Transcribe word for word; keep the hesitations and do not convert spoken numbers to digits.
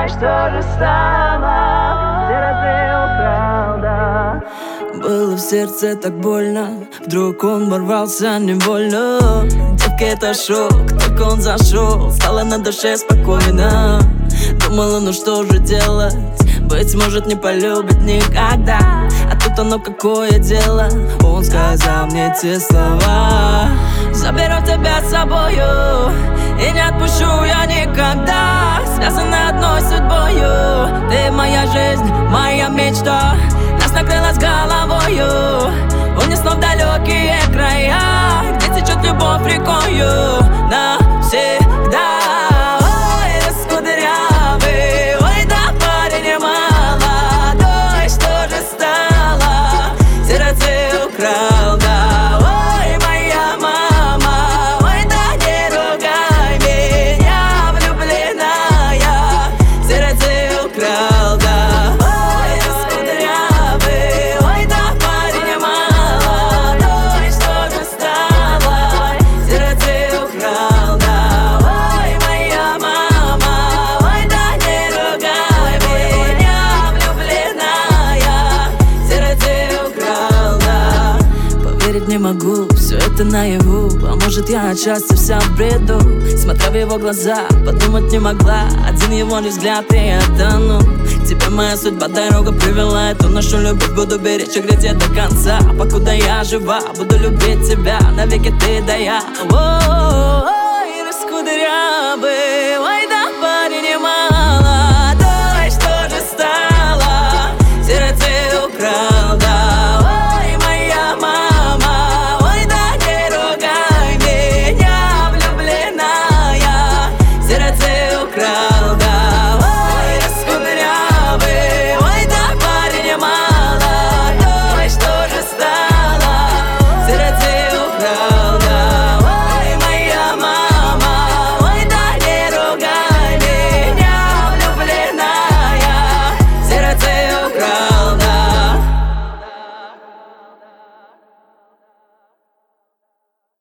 Ой, что же стало? Где ты украл, да? Было в сердце так больно, вдруг он ворвался невольно. Девка, это шок, только он зашел, стало на душе спокойно. Думала, ну что же делать, быть может не полюбит никогда. А тут оно какое дело, он сказал мне те слова: заберу тебя с собою и не отпущу я никогда. Связаны одной судьбою, ты моя жизнь, моя мечта. Нас накрыло с головою, унесло в далекие края, где течет любовь рекою навсегда. Ой, раскудрявый, ой, да парень молодой, что же стало? Сердце украл, да. Ой, моя мама, ой, да не ругай меня, влюбленная, сердце украл, да. Не могу, все это наяву. А может я от счастья вся в бреду. Смотря в его глаза, подумать не могла. Один его лишь взгляд и я тону. Тебе моя судьба дорога привела. Эту нашу любовь буду беречь и греть до конца. Покуда я жива, буду любить тебя навеки ты да я. Ой, раскудрявый, ой, да